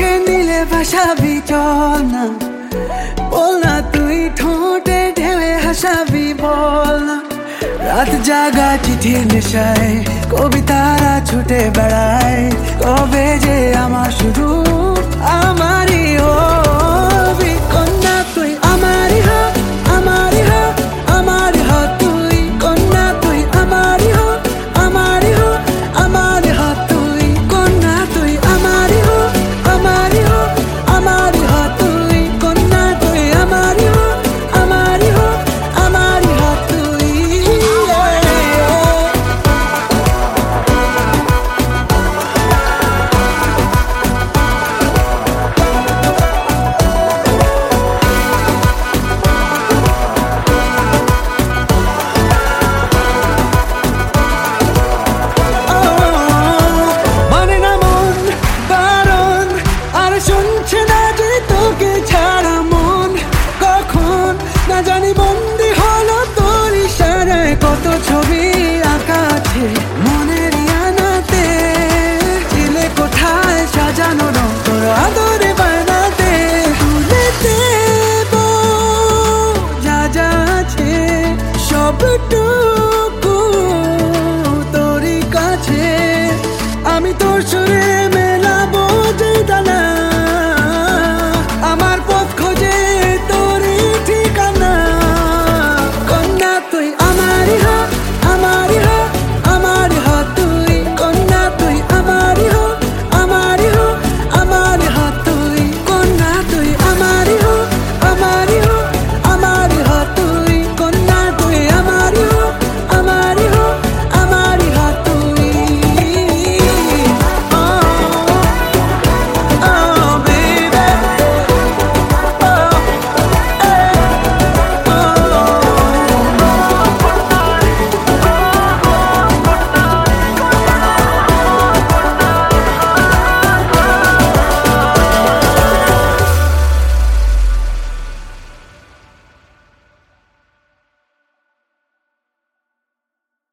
চোখে নীলে ভাসাবি চল না, বল না তুই ঠোঁটে ঢেলে হাসাবি বল না। রাত জাগা চিঠির নেশায় কবিতারা ছুটে বেড়ায়, কবে যে আমার শুধু আমারই হবি কন্যা তুই, আমারই হ আমারই হ আমারই হ তুই কন্যা তুই, আমারই হ আমারই হ আমারই হ তুই কন্যা তুই, আমারই হ আমারই হ আমারই হ তুই কন্যা তুই, আমারই হ আমারই হ আমারই হ তুই। মানে না মন বারণ আর শুনছে না যে তোকে ছাড়া মন, কখন না জানি বন্দি হলো তোর ইশারায়, কত ছবি আঁকা আছে মনের ইয়ানাতে, ছিলে কোথায় সাজানো রং তোর আদরে বানাতে, তুলে দেব যা যা আছে সবটুকু